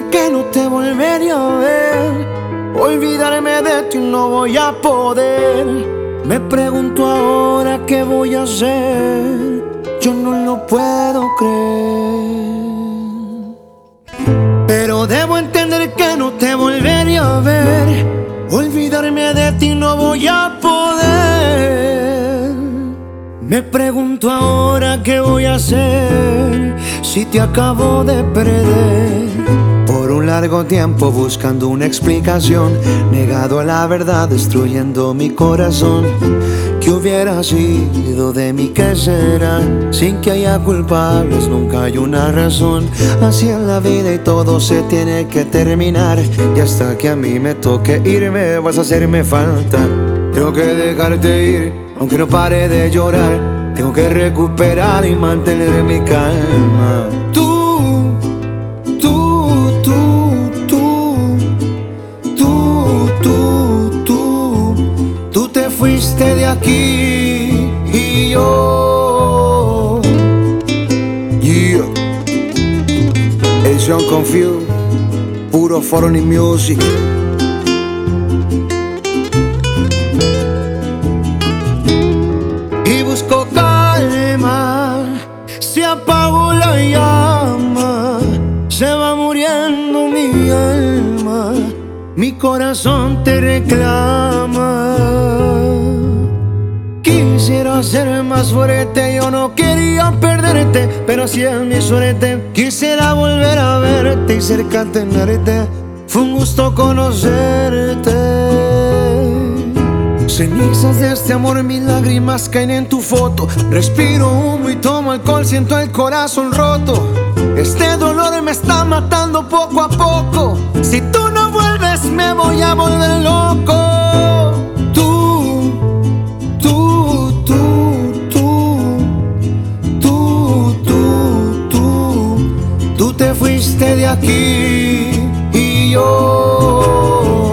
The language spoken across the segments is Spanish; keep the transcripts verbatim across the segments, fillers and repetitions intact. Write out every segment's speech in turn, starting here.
que no te volvería a ver. Olvidarme de ti no voy a poder. Me pregunto ahora qué voy a hacer. Yo no lo puedo creer. Pero debo entender que no te volvería a ver. Olvidarme de ti no voy a poder. Me pregunto ahora qué voy a hacer si te acabo de perder. Por un largo tiempo buscando una explicación, negado a la verdad, destruyendo mi corazón. ¿Qué hubiera sido de mí? ¿Qué será? Sin que haya culpables nunca hay una razón. Así es la vida y todo se tiene que terminar. Y hasta que a mí me toque irme vas a hacerme falta. Tengo que dejarte ir, aunque no pare de llorar. Tengo que recuperar y mantener mi calma. Tú, tú, tú, tú, tú, tú, tú, tú te fuiste de aquí y yo. Yeah. Edición Confused, puro Foreign Music. Y busco calma, se apagó la llama, se va muriendo mi alma, mi corazón te reclama. Quisiera ser más fuerte, yo no quería perderte, pero así es mi suerte. Quisiera volver a verte y cerca tenerte, fue un gusto conocerte. Cenizas de este amor, mis lágrimas caen en tu foto. Respiro humo y tomo alcohol, siento el corazón roto. Este dolor me está matando poco a poco. Si tú no vuelves me voy a volver loco. Tú, tú, tú, tú, tú, tú, tú, tú te fuiste de aquí y yo.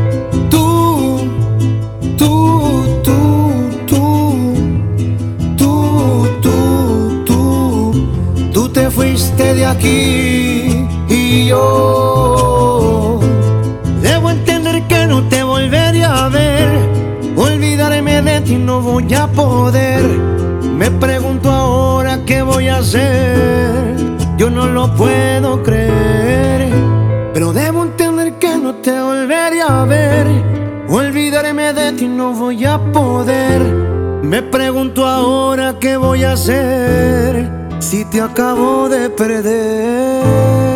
Te fuiste de aquí y yo. Debo entender que no te volvería a ver. Olvidarme de ti no voy a poder. Me pregunto ahora qué voy a hacer. Yo no lo puedo creer. Pero debo entender que no te volvería a ver. Olvidarme de ti no voy a poder. Me pregunto ahora qué voy a hacer si te acabo de perder.